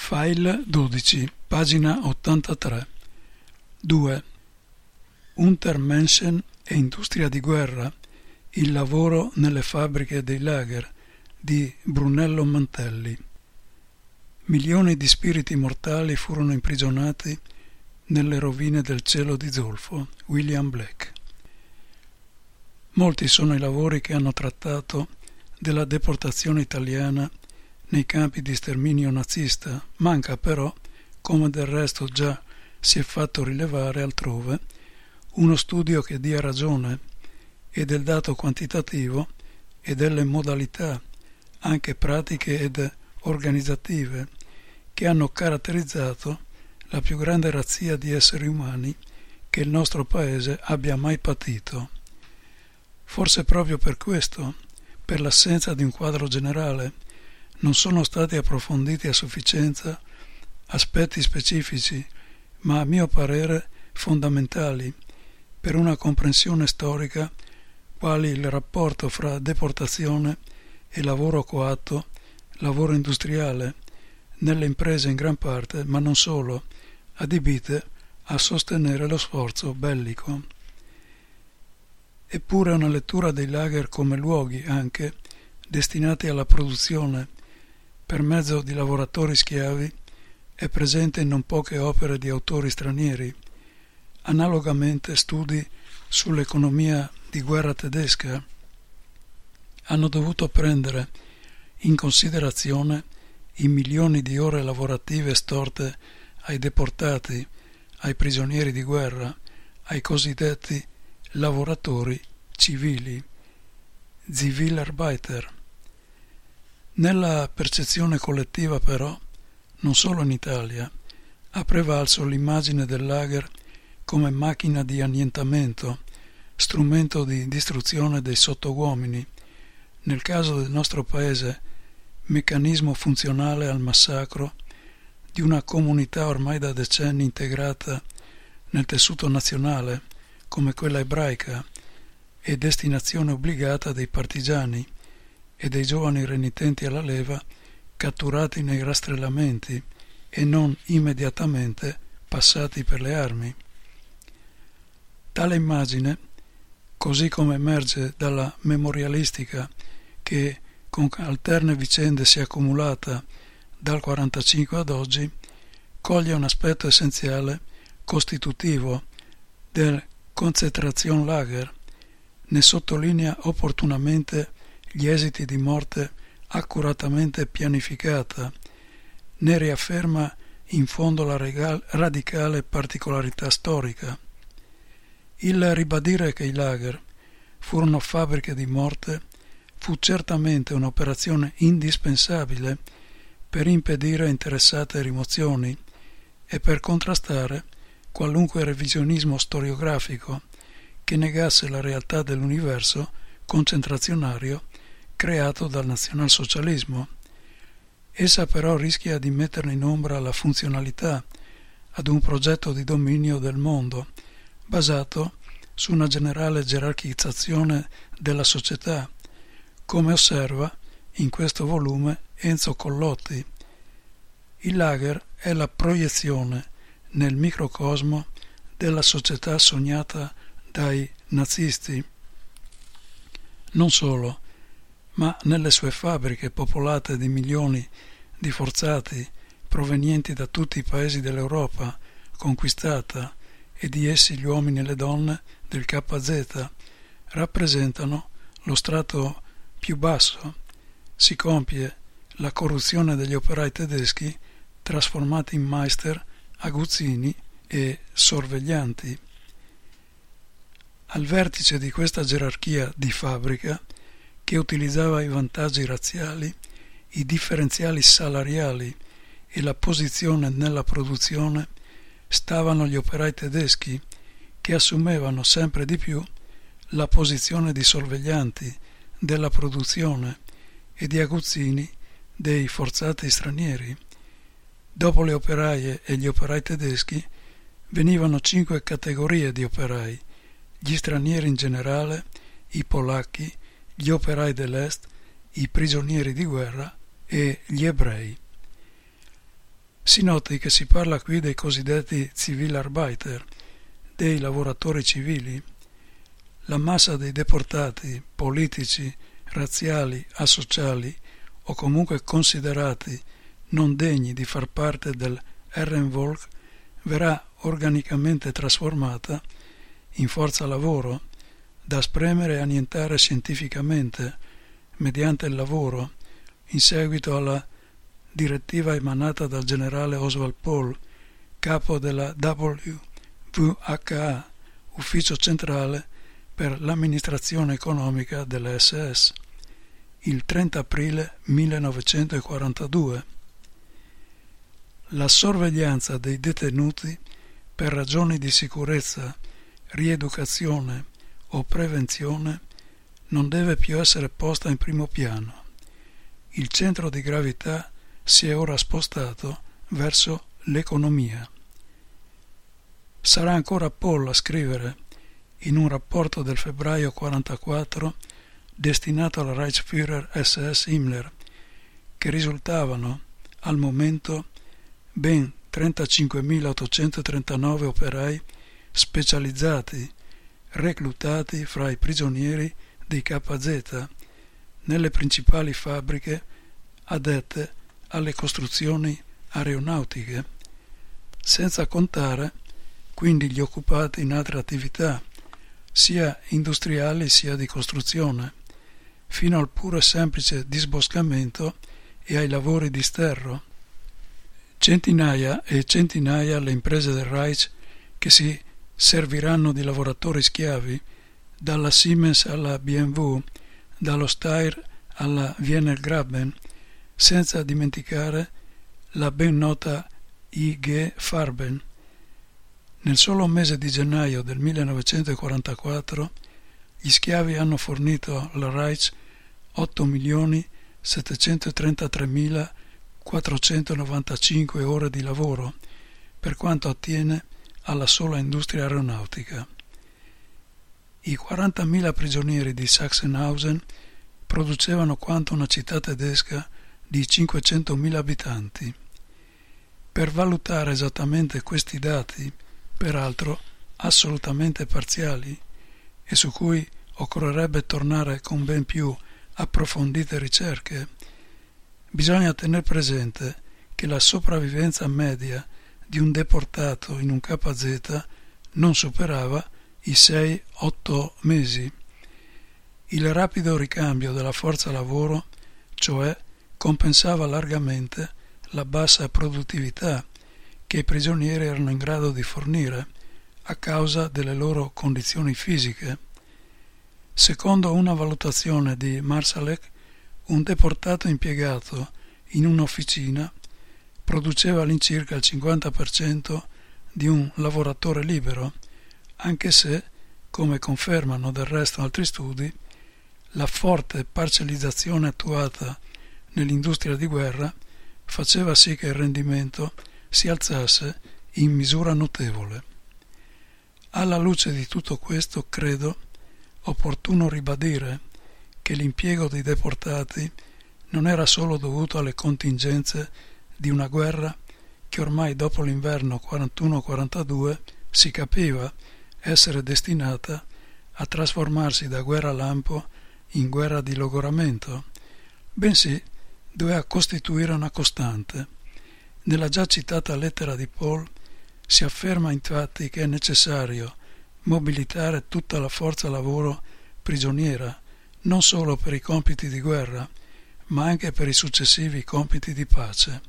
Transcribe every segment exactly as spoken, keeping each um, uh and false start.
File dodici, pagina ottantatré. due. Untermenschen e industria di guerra, il lavoro nelle fabbriche dei lager di Brunello Mantelli. Milioni di spiriti mortali furono imprigionati nelle rovine del cielo di zolfo. William Blake. Molti sono i lavori che hanno trattato della deportazione italiana nei campi di sterminio nazista. Manca però, come del resto già si è fatto rilevare altrove, uno studio che dia ragione e del dato quantitativo e delle modalità, anche pratiche ed organizzative, che hanno caratterizzato la più grande razzia di esseri umani che il nostro paese abbia mai patito. Forse proprio per questo, per l'assenza di un quadro generale, non sono stati approfonditi a sufficienza aspetti specifici, ma a mio parere fondamentali per una comprensione storica, quali il rapporto fra deportazione e lavoro coatto, lavoro industriale, nelle imprese in gran parte, ma non solo, adibite a sostenere lo sforzo bellico. Eppure una lettura dei lager come luoghi anche destinati alla produzione per mezzo di lavoratori schiavi è presente in non poche opere di autori stranieri. Analogamente studi sull'economia di guerra tedesca hanno dovuto prendere in considerazione i milioni di ore lavorative storte ai deportati, ai prigionieri di guerra, ai cosiddetti lavoratori civili, Zivilarbeiter. Nella percezione collettiva però, non solo in Italia, ha prevalso l'immagine del lager come macchina di annientamento, strumento di distruzione dei sottouomini, nel caso del nostro paese meccanismo funzionale al massacro di una comunità ormai da decenni integrata nel tessuto nazionale come quella ebraica e destinazione obbligata dei partigiani e dei giovani renitenti alla leva catturati nei rastrellamenti e non immediatamente passati per le armi. Tale immagine, così come emerge dalla memorialistica che con alterne vicende si è accumulata dal quarantacinque ad oggi, coglie un aspetto essenziale costitutivo del Konzentrationslager, ne sottolinea opportunamente gli esiti di morte accuratamente pianificata, ne riafferma in fondo la regal- radicale particolarità storica. Il ribadire che i lager furono fabbriche di morte fu certamente un'operazione indispensabile per impedire interessate rimozioni e per contrastare qualunque revisionismo storiografico che negasse la realtà dell'universo concentrazionario creato dal nazionalsocialismo. Essa però rischia di metterne in ombra la funzionalità ad un progetto di dominio del mondo basato su una generale gerarchizzazione della società, come osserva in questo volume Enzo Collotti. Il lager è la proiezione nel microcosmo della società sognata dai nazisti. Non solo, ma nelle sue fabbriche popolate di milioni di forzati provenienti da tutti i paesi dell'Europa conquistata e di essi gli uomini e le donne del K Z rappresentano lo strato più basso. Si compie la corruzione degli operai tedeschi trasformati in meister, aguzzini e sorveglianti. Al vertice di questa gerarchia di fabbrica, che utilizzava i vantaggi razziali, i differenziali salariali e la posizione nella produzione, stavano gli operai tedeschi che assumevano sempre di più la posizione di sorveglianti della produzione e di aguzzini dei forzati stranieri. Dopo le operaie e gli operai tedeschi venivano cinque categorie di operai: gli stranieri in generale, i polacchi, gli operai dell'Est, i prigionieri di guerra e gli ebrei. Si noti che si parla qui dei cosiddetti Zivilarbeiter, dei lavoratori civili. La massa dei deportati, politici, razziali, asociali o comunque considerati non degni di far parte del Herrenvolk verrà organicamente trasformata in forza lavoro da spremere e annientare scientificamente mediante il lavoro in seguito alla direttiva emanata dal generale Oswald Paul, capo della W V H A, ufficio centrale per l'amministrazione economica dell'esse esse, il trenta aprile millenovecentoquarantadue. La sorveglianza dei detenuti per ragioni di sicurezza, rieducazione o prevenzione non deve più essere posta in primo piano. Il centro di gravità si è ora spostato verso l'economia. Sarà ancora Paul a scrivere, in un rapporto del febbraio quarantaquattro destinato al Reichsführer esse esse Himmler, che risultavano al momento ben trentacinquemilaottocentotrentanove operai specializzati reclutati fra i prigionieri dei K Z nelle principali fabbriche addette alle costruzioni aeronautiche, senza contare quindi gli occupati in altre attività, sia industriali sia di costruzione, fino al puro e semplice disboscamento e ai lavori di sterro. Centinaia e centinaia le imprese del Reich che si serviranno di lavoratori schiavi, dalla Siemens alla B M W, dallo Steyr alla Wiener Graben, senza dimenticare la ben nota I G Farben. Nel solo mese di gennaio del millenovecentoquarantaquattro gli schiavi hanno fornito al Reich otto milioni settecentotrentatremilaquattrocentonovantacinque ore di lavoro per quanto attiene alla sola industria aeronautica. I quarantamila prigionieri di Sachsenhausen producevano quanto una città tedesca di cinquecentomila abitanti. Per valutare esattamente questi dati, peraltro assolutamente parziali, e su cui occorrerebbe tornare con ben più approfondite ricerche, bisogna tener presente che la sopravvivenza media di un deportato in un K Z non superava i sei otto mesi. Il rapido ricambio della forza lavoro, cioè, compensava largamente la bassa produttività che i prigionieri erano in grado di fornire a causa delle loro condizioni fisiche. Secondo una valutazione di Marsalek, un deportato impiegato in un'officina produceva all'incirca il cinquanta per cento di un lavoratore libero, anche se, come confermano del resto altri studi, la forte parcellizzazione attuata nell'industria di guerra faceva sì che il rendimento si alzasse in misura notevole. Alla luce di tutto questo, credo opportuno ribadire che l'impiego dei deportati non era solo dovuto alle contingenze di una guerra che ormai dopo l'inverno quarantuno quarantadue si capiva essere destinata a trasformarsi da guerra lampo in guerra di logoramento, bensì doveva costituire una costante. Nella già citata lettera di Paul si afferma infatti che è necessario mobilitare tutta la forza lavoro prigioniera, non solo per i compiti di guerra, ma anche per i successivi compiti di pace.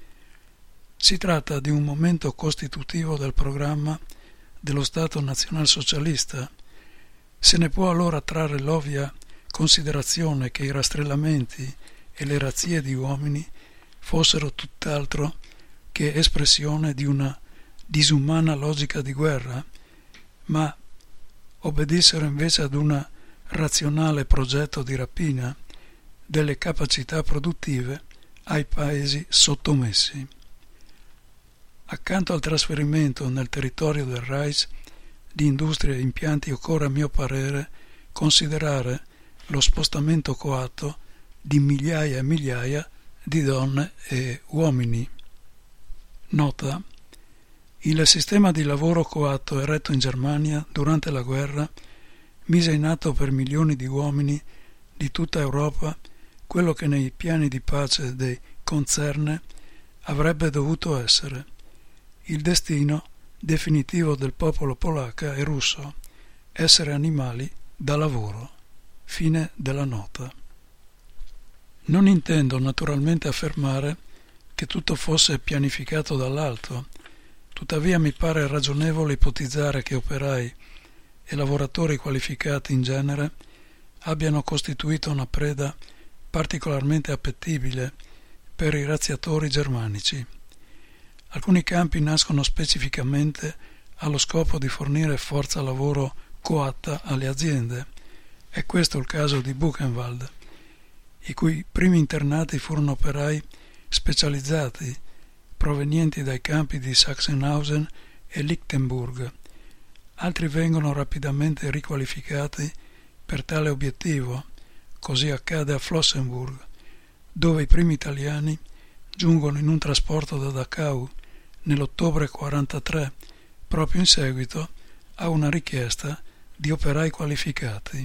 Si tratta di un momento costitutivo del programma dello Stato nazionalsocialista. Se ne può allora trarre l'ovvia considerazione che i rastrellamenti e le razzie di uomini fossero tutt'altro che espressione di una disumana logica di guerra, ma obbedissero invece ad un razionale progetto di rapina delle capacità produttive ai paesi sottomessi. Accanto al trasferimento nel territorio del Reich di industrie e impianti occorre, a mio parere, considerare lo spostamento coatto di migliaia e migliaia di donne e uomini. Nota: il sistema di lavoro coatto eretto in Germania durante la guerra mise in atto per milioni di uomini di tutta Europa quello che nei piani di pace dei Konzerne avrebbe dovuto essere il destino definitivo del popolo polacco e russo: essere animali da lavoro. Fine della nota. Non intendo naturalmente affermare che tutto fosse pianificato dall'alto, tuttavia mi pare ragionevole ipotizzare che operai e lavoratori qualificati in genere abbiano costituito una preda particolarmente appetibile per i razziatori germanici. Alcuni campi nascono specificamente allo scopo di fornire forza lavoro coatta alle aziende. È questo il caso di Buchenwald, i cui primi internati furono operai specializzati provenienti dai campi di Sachsenhausen e Lichtenburg. Altri vengono rapidamente riqualificati per tale obiettivo. Così accade a Flossenburg, dove i primi italiani giungono in un trasporto da Dachau nell'ottobre quarantatré, proprio in seguito a una richiesta di operai qualificati.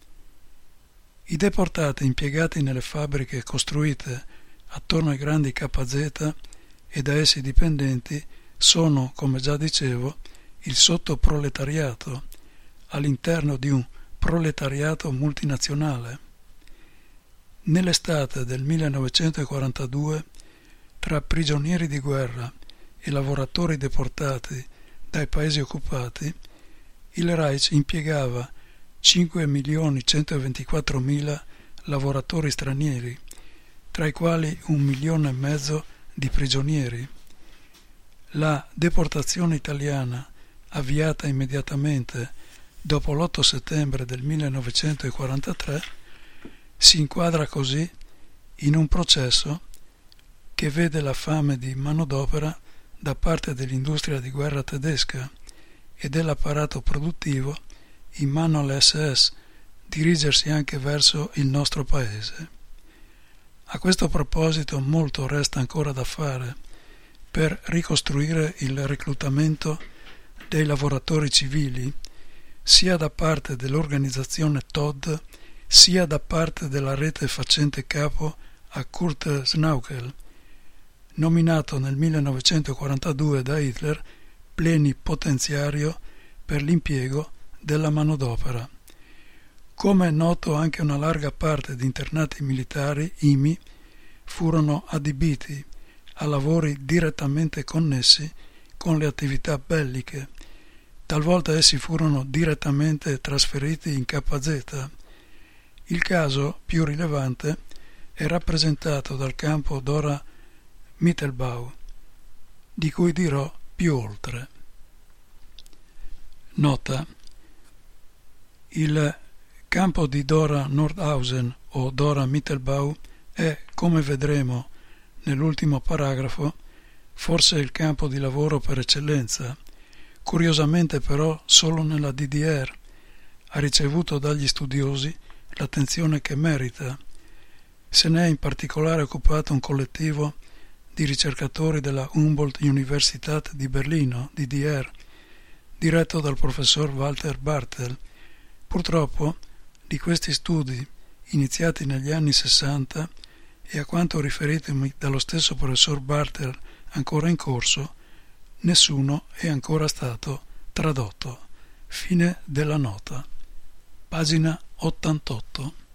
I deportati impiegati nelle fabbriche costruite attorno ai grandi K Z e da essi dipendenti sono, come già dicevo, il sottoproletariato all'interno di un proletariato multinazionale. Nell'estate del millenovecentoquarantadue, tra prigionieri di guerra e lavoratori deportati dai paesi occupati, il Reich impiegava cinque milioni centoventiquattromila lavoratori stranieri, tra i quali un milione e mezzo di prigionieri. La deportazione italiana, avviata immediatamente dopo l'otto settembre del millenovecentoquarantatré, si inquadra così in un processo che vede la fame di manodopera da parte dell'industria di guerra tedesca e dell'apparato produttivo in mano all'esse esse dirigersi anche verso il nostro paese. A questo proposito molto resta ancora da fare per ricostruire il reclutamento dei lavoratori civili, sia da parte dell'organizzazione Todd, sia da parte della rete facente capo a Kurt Schnaukel, nominato nel millenovecentoquarantadue da Hitler plenipotenziario per l'impiego della manodopera. Come è noto, anche una larga parte di internati militari I M I furono adibiti a lavori direttamente connessi con le attività belliche. Talvolta essi furono direttamente trasferiti in K Z. Il caso più rilevante è rappresentato dal campo Dora Mittelbau, di cui dirò più oltre. Nota: il campo di Dora Nordhausen o Dora Mittelbau è, come vedremo nell'ultimo paragrafo, forse il campo di lavoro per eccellenza. Curiosamente però solo nella D D R ha ricevuto dagli studiosi l'attenzione che merita. Se ne è in particolare occupato un collettivo di ricercatori della Humboldt Universität di Berlino, D D R, diretto dal professor Walter Bartel. Purtroppo di questi studi, iniziati negli anni sessanta e a quanto riferitomi dallo stesso professor Bartel ancora in corso, nessuno è ancora stato tradotto. Fine della nota. Pagina ottantotto.